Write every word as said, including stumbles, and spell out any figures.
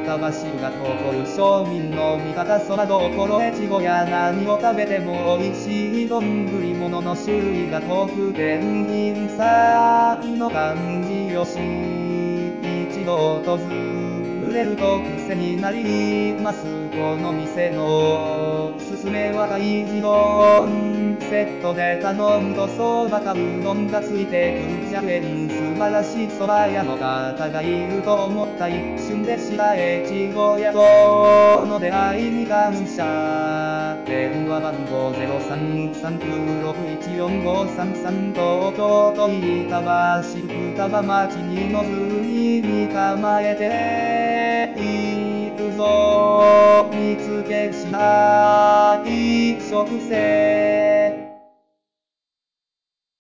板橋が誇る庶民の味方そばどころ越後や何を食べても美味しい丼物の種類が豊富で品さの感じよし一度訪れると癖になりますこの店のおすすめは海地丼セットで頼むとそばかうどんがついてくるじゃけん素晴らしいそば屋の方がいると思った一瞬でした越後屋との出会いに感謝電話番号 ゼロさんさんきゅうろくいちよんごさんさん 東京都板橋区双葉町にのずにに構えているぞ見つけ次第食せ